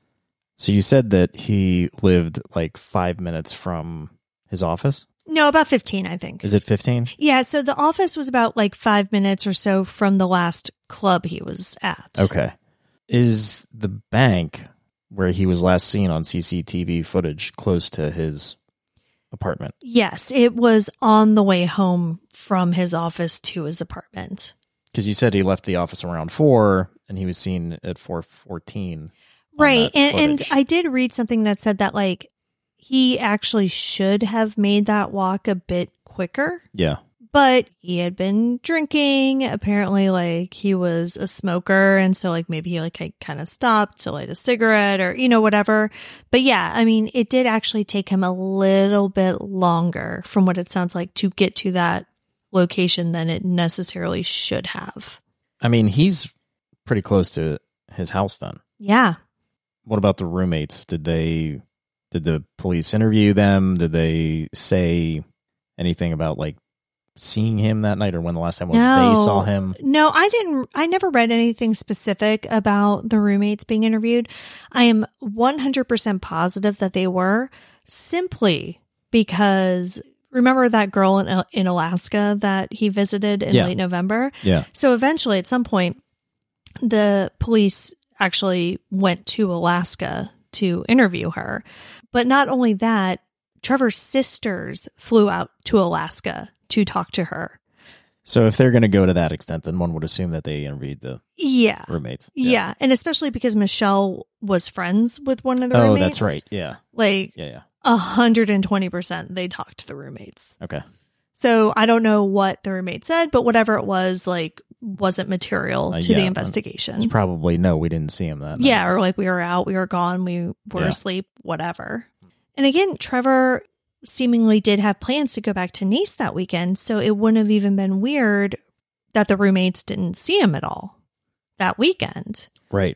So you said that he lived like five minutes from his office? No, about fifteen, I think. Is it fifteen? Yeah, so the office was about like five minutes or so from the last club he was at. Okay. Is the bank where he was last seen on C C T V footage close to his apartment? Yes, it was on the way home from his office to his apartment. Because you said he left the office around four, and he was seen at four fourteen. Right, and, and I did read something that said that like he actually should have made that walk a bit quicker. Yeah. But he had been drinking. Apparently, like, he was a smoker. And so, like, maybe he, like, kind of stopped to light a cigarette or, you know, whatever. But yeah, I mean, it did actually take him a little bit longer from what it sounds like to get to that location than it necessarily should have. I mean, he's pretty close to his house then. Yeah. What about the roommates? Did they, did the police interview them? Did they say anything about, like, seeing him that night, or when the last time was no, they saw him? No, I didn't. I never read anything specific about the roommates being interviewed. I am one hundred percent positive that they were, simply because remember that girl in, in Alaska that he visited in Yeah. late November? Yeah. So eventually at some point, the police actually went to Alaska to interview her. But not only that, Trevor's sisters flew out to Alaska to talk to her. So if they're going to go to that extent, then one would assume that they interviewed the Yeah. roommates. Yeah. And especially because Michelle was friends with one of the Oh, roommates. that's right. Yeah. Like Yeah, yeah. a hundred and twenty percent they talked to the roommates. Okay. So I don't know what the roommate said, but whatever it was, like, wasn't material Uh, to yeah, the investigation. It's probably, no, we didn't see him that Yeah, night. or like we were out, we were gone, we were Yeah. asleep, whatever. And again, Trevor seemingly did have plans to go back to Nice that weekend, so it wouldn't have even been weird that the roommates didn't see him at all that weekend. Right.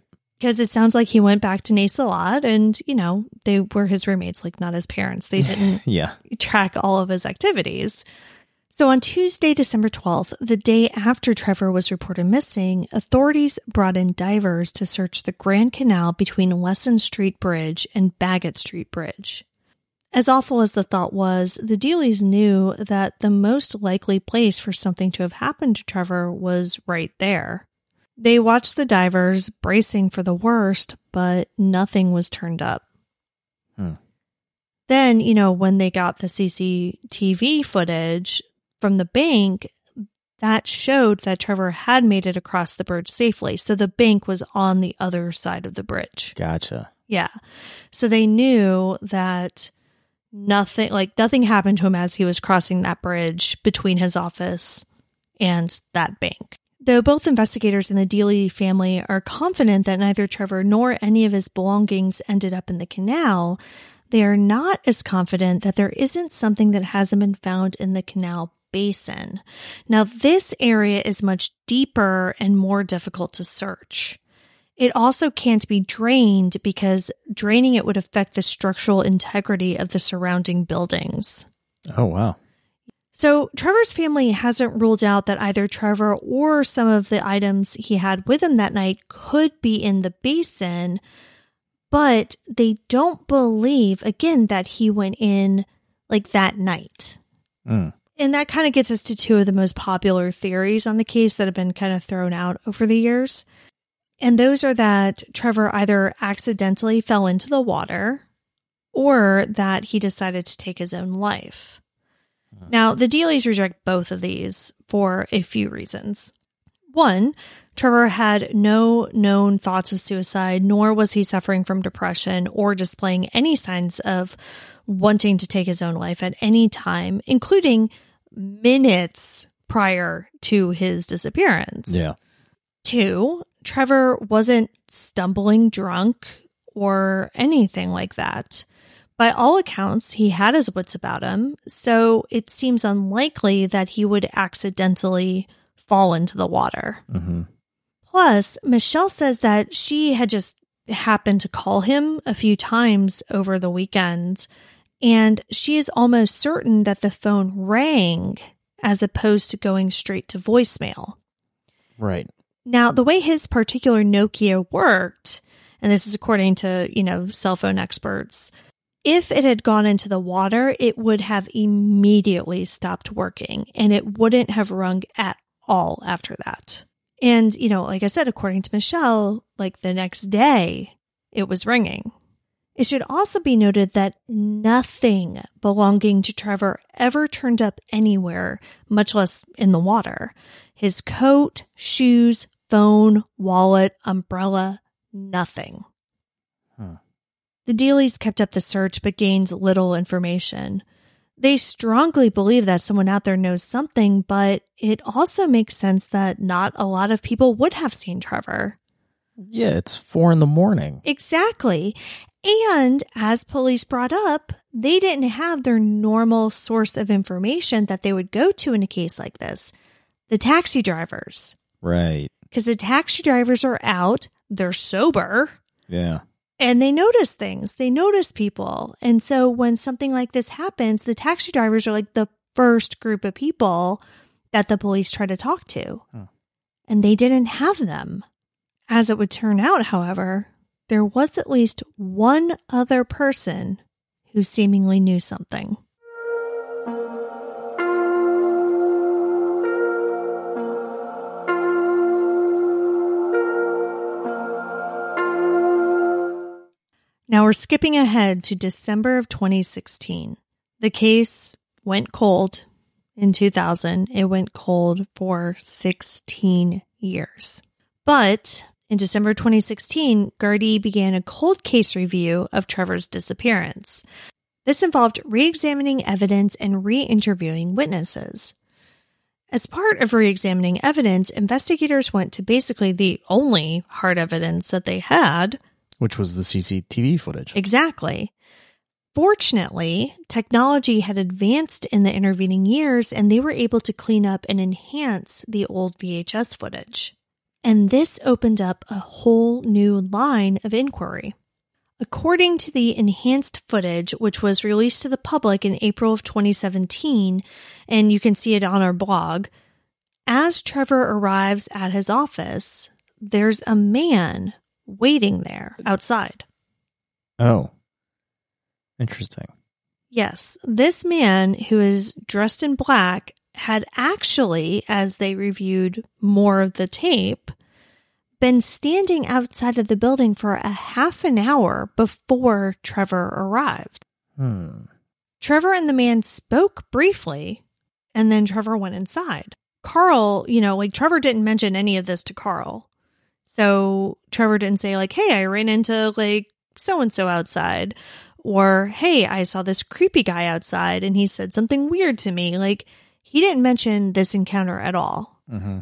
Because it sounds like he went back to Nace a lot and, you know, they were his roommates, like not his parents. They didn't yeah. track all of his activities. So on Tuesday, December twelfth, the day after Trevor was reported missing, authorities brought in divers to search the Grand Canal between Lesson Street Bridge and Bagot Street Bridge. As awful as the thought was, the Dealys knew that the most likely place for something to have happened to Trevor was right there. They watched the divers, bracing for the worst, but nothing was turned up. Hmm. Then, you know, when they got the C C T V footage from the bank, that showed that Trevor had made it across the bridge safely. So the bank was on the other side of the bridge. Gotcha. Yeah. So they knew that nothing, like nothing happened to him as he was crossing that bridge between his office and that bank. Though both investigators and the Dealy family are confident that neither Trevor nor any of his belongings ended up in the canal, they are not as confident that there isn't something that hasn't been found in the canal basin. Now, this area is much deeper and more difficult to search. It also can't be drained because draining it would affect the structural integrity of the surrounding buildings. Oh, wow. So Trevor's family hasn't ruled out that either Trevor or some of the items he had with him that night could be in the basin, but they don't believe, again, that he went in like that night. Mm. And that kind of gets us to two of the most popular theories on the case that have been kind of thrown out over the years. And those are that Trevor either accidentally fell into the water or that he decided to take his own life. Now, the Dealys reject both of these for a few reasons. One, Trevor had no known thoughts of suicide, nor was he suffering from depression or displaying any signs of wanting to take his own life at any time, including minutes prior to his disappearance. Yeah. Two, Trevor wasn't stumbling drunk or anything like that. By all accounts, he had his wits about him, so it seems unlikely that he would accidentally fall into the water. Mm-hmm. Plus, Michelle says that she had just happened to call him a few times over the weekend, and she is almost certain that the phone rang as opposed to going straight to voicemail. Right. Now, the way his particular Nokia worked, and this is according to, you know, cell phone experts, if it had gone into the water, it would have immediately stopped working and it wouldn't have rung at all after that. And, you know, like I said, according to Michelle, like the next day, it was ringing. It should also be noted that nothing belonging to Trevor ever turned up anywhere, much less in the water. His coat, shoes, phone, wallet, umbrella, nothing. Huh. The Dealys kept up the search but gained little information. They strongly believe that someone out there knows something, but it also makes sense that not a lot of people would have seen Trevor. Yeah, it's four in the morning. Exactly. And as police brought up, they didn't have their normal source of information that they would go to in a case like this. The taxi drivers. Right. Because the taxi drivers are out, they're sober. Yeah. And they notice things. They notice people. And so when something like this happens, the taxi drivers are like the first group of people that the police try to talk to. Huh. And they didn't have them. As it would turn out, however, there was at least one other person who seemingly knew something. Now we're skipping ahead to December of twenty sixteen. The case went cold in two thousand. It went cold for sixteen years. But in December twenty sixteen, Gardaí began a cold case review of Trevor's disappearance. This involved re-examining evidence and re-interviewing witnesses. As part of re-examining evidence, investigators went to basically the only hard evidence that they had, which was the C C T V footage. Exactly. Fortunately, technology had advanced in the intervening years, and they were able to clean up and enhance the old V H S footage. And this opened up a whole new line of inquiry. According to the enhanced footage, which was released to the public in April of twenty seventeen, and you can see it on our blog, as Trevor arrives at his office, there's a man waiting there outside. Oh, interesting. Yes, this man who is dressed in black had actually, as they reviewed more of the tape, been standing outside of the building for a half an hour before Trevor arrived. Hmm. Trevor and the man spoke briefly, and then Trevor went inside. Carl, you know, like Trevor didn't mention any of this to Carl. So Trevor didn't say like, hey, I ran into like so-and-so outside, or hey, I saw this creepy guy outside and he said something weird to me. Like, he didn't mention this encounter at all. Mm-hmm.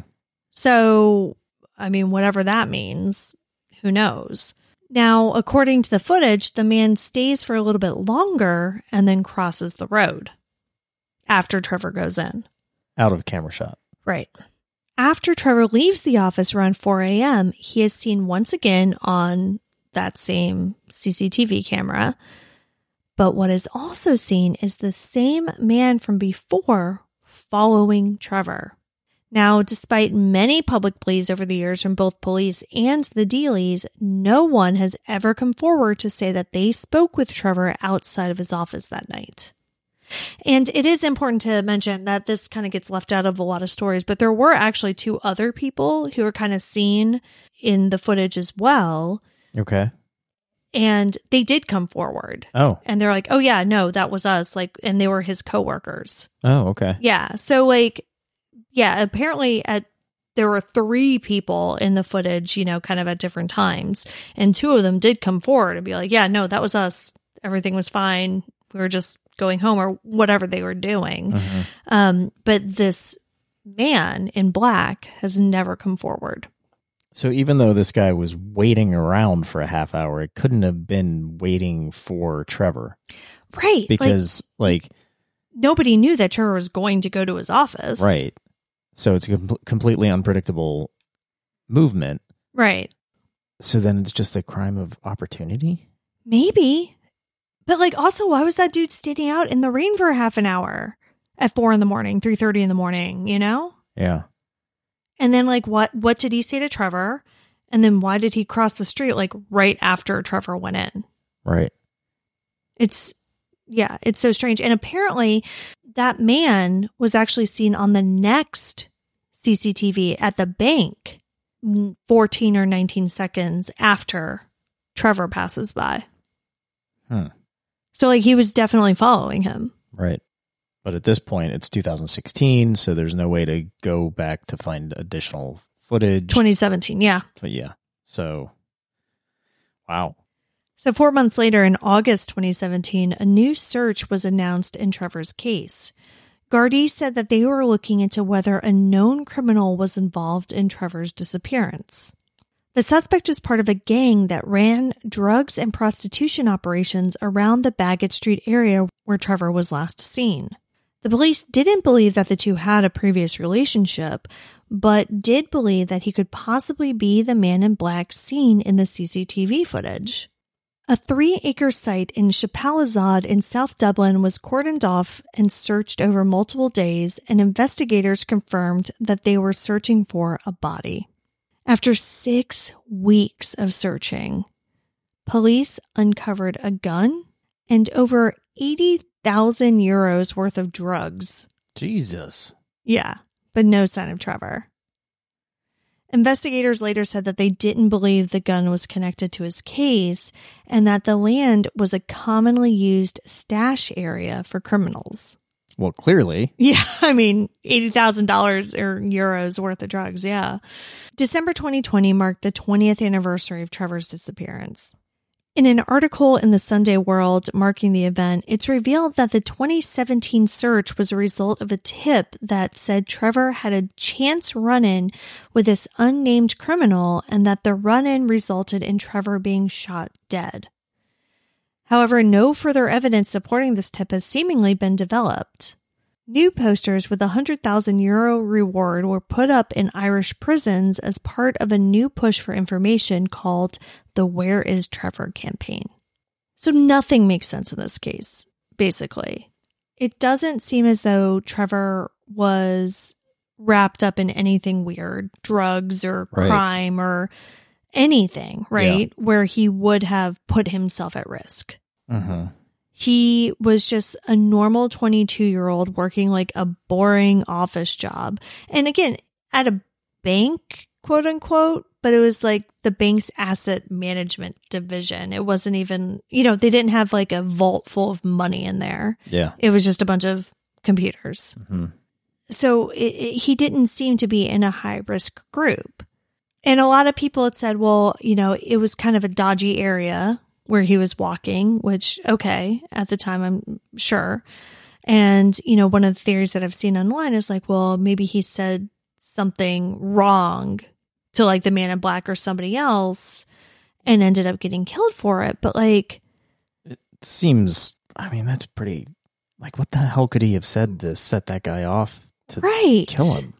So, I mean, whatever that means, who knows? Now, according to the footage, the man stays for a little bit longer and then crosses the road after Trevor goes in. Out of camera shot. Right. After Trevor leaves the office around four a.m., he is seen once again on that same C C T V camera. But what is also seen is the same man from before following Trevor. Now, despite many public pleas over the years from both police and the Dealys, no one has ever come forward to say that they spoke with Trevor outside of his office that night. And it is important to mention that this kind of gets left out of a lot of stories, but there were actually two other people who were kind of seen in the footage as well. Okay. And they did come forward. Oh. And they're like, oh yeah, no, that was us. Like, and they were his coworkers. Oh, okay. Yeah. So like, yeah, apparently at there were three people in the footage, you know, kind of at different times. And two of them did come forward and be like, yeah, no, that was us. Everything was fine. We were just going home or whatever they were doing. Mm-hmm. Um, but this man in black has never come forward. So even though this guy was waiting around for a half hour, it couldn't have been waiting for Trevor. Right. Because, like... like nobody knew that Trevor was going to go to his office. Right. So it's a com- completely unpredictable movement. Right. So then it's just a crime of opportunity? Maybe. But, like, also, why was that dude standing out in the rain for half an hour at four in the morning, three thirty in the morning, you know? Yeah. And then, like, what, what did he say to Trevor? And then why did he cross the street, like, right after Trevor went in? Right. It's, yeah, it's so strange. And apparently that man was actually seen on the next C C T V at the bank fourteen or nineteen seconds after Trevor passes by. Hmm. So, like, he was definitely following him. Right. But at this point, it's two thousand sixteen, so there's no way to go back to find additional footage. twenty seventeen, yeah. But yeah. So, wow. So four months later, in August twenty seventeen, a new search was announced in Trevor's case. Gardaí said that they were looking into whether a known criminal was involved in Trevor's disappearance. The suspect is part of a gang that ran drugs and prostitution operations around the Bagot Street area where Trevor was last seen. The police didn't believe that the two had a previous relationship, but did believe that he could possibly be the man in black seen in the C C T V footage. A three-acre site in Chapalazad in South Dublin was cordoned off and searched over multiple days, and investigators confirmed that they were searching for a body. After six weeks of searching, police uncovered a gun and over eighty thousand euros worth of drugs. Jesus. Yeah, but no sign of Trevor. Investigators later said that they didn't believe the gun was connected to his case and that the land was a commonly used stash area for criminals. Well, clearly. Yeah, I mean, eighty thousand dollars or euros worth of drugs, yeah. December twenty twenty marked the twentieth anniversary of Trevor's disappearance. In an article in the Sunday World marking the event, it's revealed that the twenty seventeen search was a result of a tip that said Trevor had a chance run-in with this unnamed criminal and that the run-in resulted in Trevor being shot dead. However, no further evidence supporting this tip has seemingly been developed. New posters with a one hundred thousand euro reward were put up in Irish prisons as part of a new push for information called the Where is Trevor campaign. So nothing makes sense in this case, basically. It doesn't seem as though Trevor was wrapped up in anything weird, drugs or Right. crime or anything, right? Yeah. Where he would have put himself at risk. Mm-hmm. He was just a normal twenty-two-year-old working like a boring office job. And again, at a bank, quote unquote, but it was like the bank's asset management division. It wasn't even, you know, they didn't have like a vault full of money in there. Yeah. It was just a bunch of computers. Mm-hmm. So it, it, he didn't seem to be in a high-risk group. And a lot of people had said, well, you know, it was kind of a dodgy area where he was walking, which, okay, at the time, I'm sure. And, you know, one of the theories that I've seen online is like, well, maybe he said something wrong to like the man in black or somebody else and ended up getting killed for it. But like, it seems, I mean, that's pretty, like, what the hell could he have said to set that guy off to right. kill him?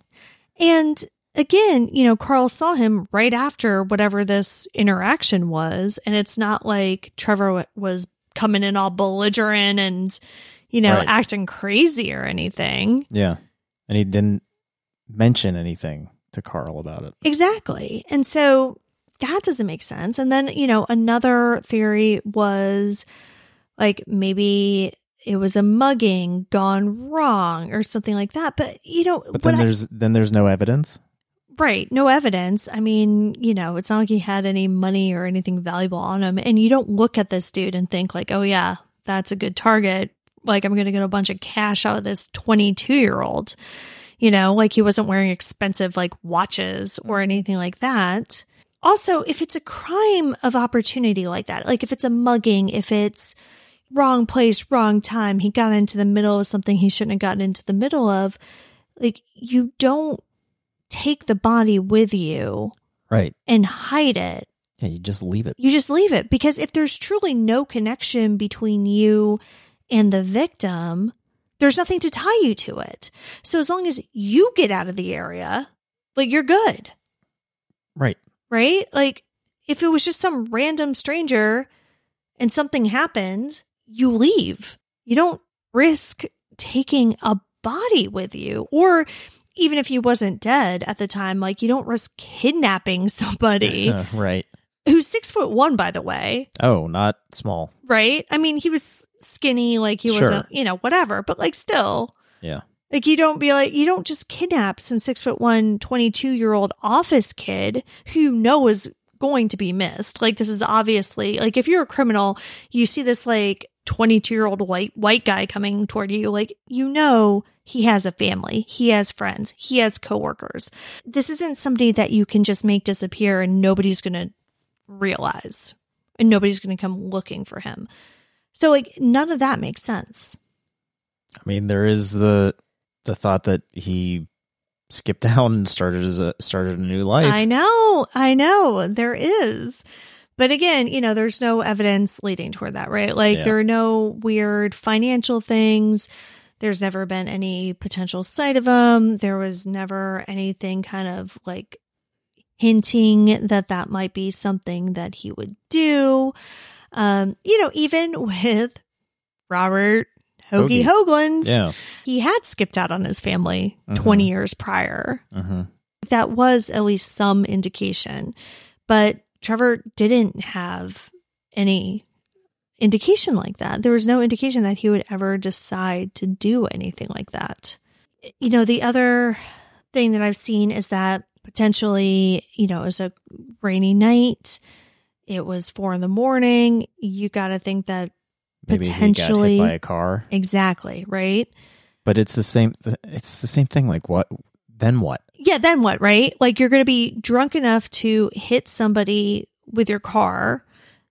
And again, you know, Carl saw him right after whatever this interaction was. And it's not like Trevor was coming in all belligerent and, you know, right. acting crazy or anything. Yeah. And he didn't mention anything to Carl about it. Exactly. And so that doesn't make sense. And then, you know, another theory was like maybe it was a mugging gone wrong or something like that. But, you know, but then there's I, then there's no evidence. Right. No evidence. I mean, you know, it's not like he had any money or anything valuable on him. And you don't look at this dude and think like, oh, yeah, that's a good target. Like, I'm going to get a bunch of cash out of this twenty-two-year-old. You know, like he wasn't wearing expensive like watches or anything like that. Also, if it's a crime of opportunity like that, like if it's a mugging, if it's wrong place, wrong time, he got into the middle of something he shouldn't have gotten into the middle of, like you don't take the body with you, right, and hide it. Yeah, you just leave it. You just leave it because if there's truly no connection between you and the victim, there's nothing to tie you to it. So as long as you get out of the area, like you're good. Right. Right? Like if it was just some random stranger and something happened, you leave. You don't risk taking a body with you. Or even if he wasn't dead at the time, like you don't risk kidnapping somebody. Right. Who's six foot one, by the way. Oh, not small. Right? I mean, he was skinny, like he Sure. wasn't, you know, whatever. But like still. Yeah. Like you don't be like, you don't just kidnap some six foot one, twenty-two year old office kid who you know is going to be missed. Like this is obviously, like if you're a criminal, you see this like twenty-two year old white, white guy coming toward you, like, you know, he has a family, he has friends, he has coworkers. This isn't somebody that you can just make disappear and nobody's going to realize and nobody's going to come looking for him. So like none of that makes sense. I mean, there is the the thought that he skipped down and started as a started a new life. I know, I know, there is. But again, you know, there's no evidence leading toward that, right? Like Yeah. there are no weird financial things. There's never been any potential sight of him. There was never anything kind of like hinting that that might be something that he would do. Um, you know, even with Robert Hoagie, Hoagie. Hoagland, Yeah. he had skipped out on his family Mhm. twenty years prior. Mm-hmm. That was at least some indication. But Trevor didn't have any indication like that. There was no indication that he would ever decide to do anything like that. You know, the other thing that I've seen is that potentially, you know, it was a rainy night. It was four in the morning. You got to think that Maybe potentially he got hit by a car. Exactly, right? But it's the same. It's the same thing. Like what? Then what? Yeah, then what, right? Like you're going to be drunk enough to hit somebody with your car,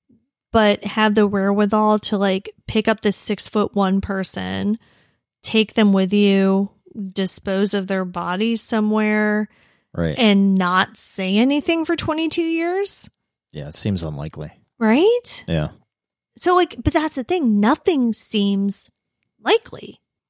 but have the wherewithal to like pick up this six foot one person, take them with you, dispose of their bodies somewhere, Right. and not say anything for twenty-two years, Yeah, it seems unlikely. right? Yeah. So like, but that's the thing. Nothing seems likely.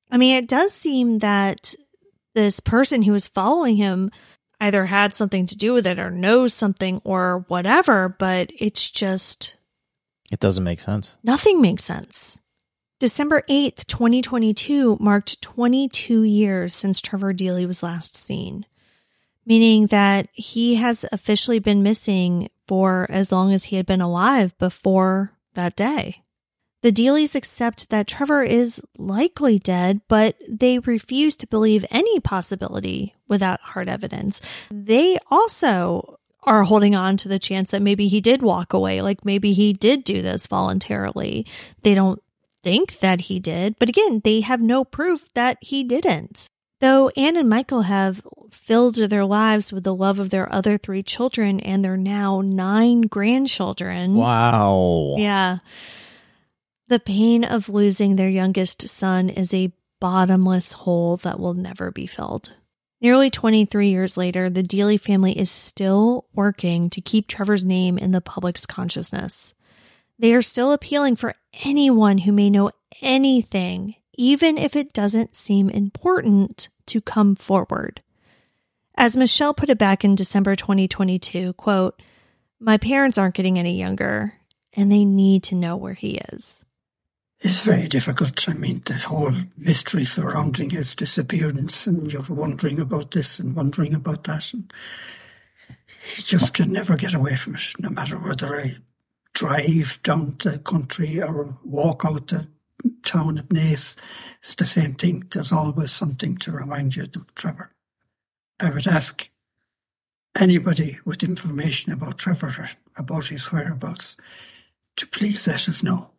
I mean, it does seem that this person who was following him either had something to do with it or knows something or whatever, but it's just... It doesn't make sense. Nothing makes sense. December eighth, twenty twenty-two marked twenty-two years since Trevor Deely was last seen, meaning that he has officially been missing for as long as he had been alive before that day. The Deelys accept that Trevor is likely dead, but they refuse to believe any possibility without hard evidence. They also are holding on to the chance that maybe he did walk away, like maybe he did do this voluntarily. They don't think that he did, but again, they have no proof that he didn't. Though Anne and Michael have filled their lives with the love of their other three children and their now nine grandchildren. Wow. Yeah. The pain of losing their youngest son is a bottomless hole that will never be filled. Nearly twenty-three years later, the Deely family is still working to keep Trevor's name in the public's consciousness. They are still appealing for anyone who may know anything, even if it doesn't seem important, to come forward. As Michelle put it back in December twenty twenty-two, quote, "My parents aren't getting any younger, and they need to know where he is." It's very difficult. I mean, the whole mystery surrounding his disappearance, and you're wondering about this and wondering about that. And you just can never get away from it, no matter whether I drive down the country or walk out the town of Naas. It's the same thing. There's always something to remind you of Trevor. I would ask anybody with information about Trevor, about his whereabouts, to please let us know.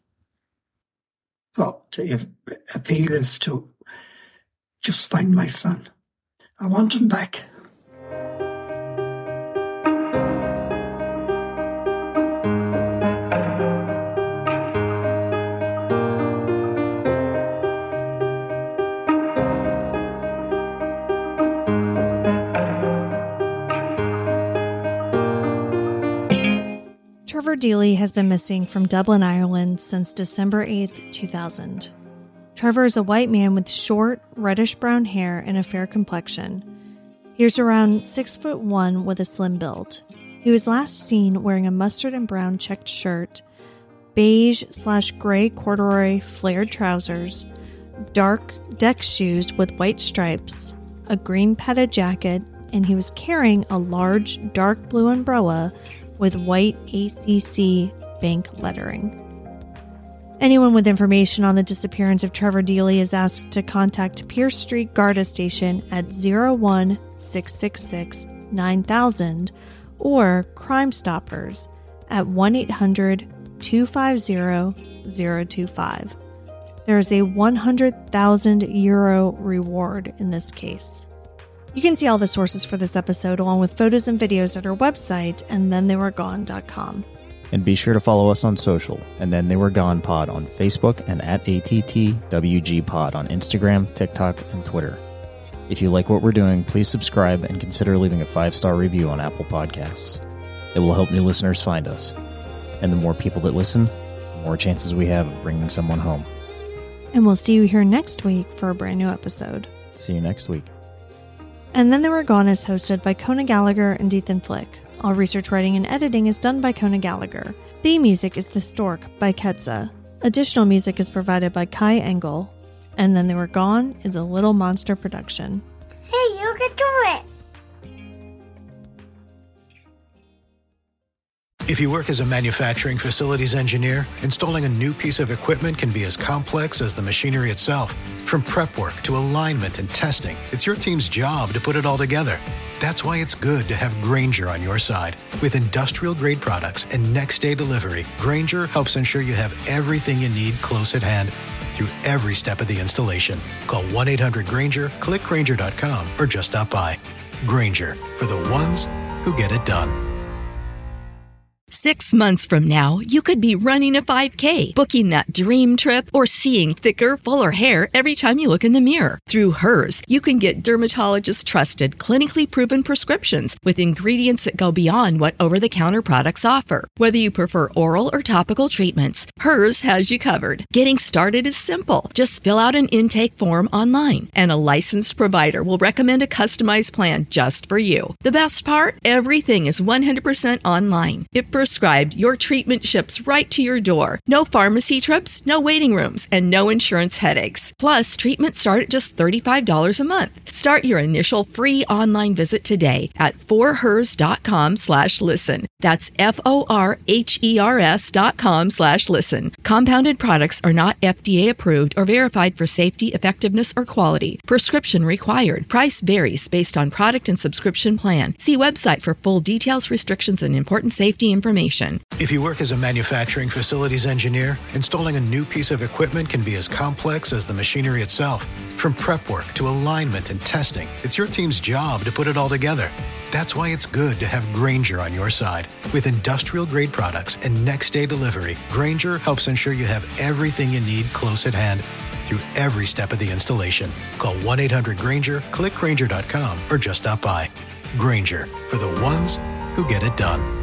So the appeal is to just find my son. I want him back. Trevor Deely has been missing from Dublin, Ireland since December eighth, two thousand. Trevor is a white man with short, reddish-brown hair and a fair complexion. He is around six foot one with a slim build. He was last seen wearing a mustard and brown checked shirt, beige slash gray corduroy flared trousers, dark deck shoes with white stripes, a green padded jacket, and he was carrying a large dark blue umbrella with white A C C bank lettering. Anyone with information on the disappearance of Trevor Deely is asked to contact Pierce Street Garda Station at zero one six six six nine thousand or Crime Stoppers at one eight hundred two five zero zero two five. There is a one hundred thousand euro reward in this case. You can see all the sources for this episode along with photos and videos at our website, and then they were gone dot com. And be sure to follow us on social, and then they were gone pod on Facebook and at A T T W G pod on Instagram, TikTok, and Twitter. If you like what we're doing, please subscribe and consider leaving a five-star review on Apple Podcasts. It will help new listeners find us. And the more people that listen, the more chances we have of bringing someone home. And we'll see you here next week for a brand new episode. See you next week. And Then They Were Gone is hosted by Kona Gallagher and Ethan Flick. All research, writing, and editing is done by Kona Gallagher. Theme music is The Stork by Ketza. Additional music is provided by Kai Engel. And Then They Were Gone is a Little Monster production. Hey, you can do it! If you work as a manufacturing facilities engineer, installing a new piece of equipment can be as complex as the machinery itself. From prep work to alignment and testing, it's your team's job to put it all together. That's why it's good to have Grainger on your side. With industrial-grade products and next-day delivery, Grainger helps ensure you have everything you need close at hand through every step of the installation. Call one eight hundred Grainger, click Grainger dot com, or just stop by. Grainger, for the ones who get it done. Six months from now, you could be running a five K, booking that dream trip, or seeing thicker, fuller hair every time you look in the mirror. Through Hers, you can get dermatologist-trusted, clinically proven prescriptions with ingredients that go beyond what over-the-counter products offer. Whether you prefer oral or topical treatments, Hers has you covered. Getting started is simple. Just fill out an intake form online, and a licensed provider will recommend a customized plan just for you. The best part? Everything is one hundred percent online. It prescribed, your treatment ships right to your door. No pharmacy trips, no waiting rooms, and no insurance headaches. Plus, treatments start at just thirty-five dollars a month. Start your initial free online visit today at forhers.com slash listen. That's F-O-R-H-E-R-S dot com slash listen. Compounded products are not F D A approved or verified for safety, effectiveness, or quality. Prescription required. Price varies based on product and subscription plan. See website for full details, restrictions, and important safety information. If you work as a manufacturing facilities engineer, installing a new piece of equipment can be as complex as the machinery itself. From prep work to alignment and testing, it's your team's job to put it all together. That's why it's good to have Grainger on your side. With industrial-grade products and next-day delivery, Grainger helps ensure you have everything you need close at hand through every step of the installation. Call one eight hundred Grainger, click Grainger dot com, or just stop by. Grainger, for the ones who get it done.